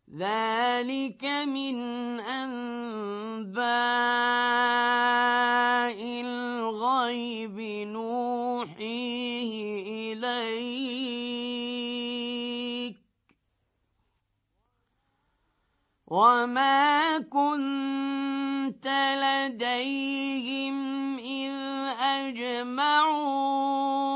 ذلك من أنباء الغيب نوحيه إليك وما كنت لديهم إذ أجمعوا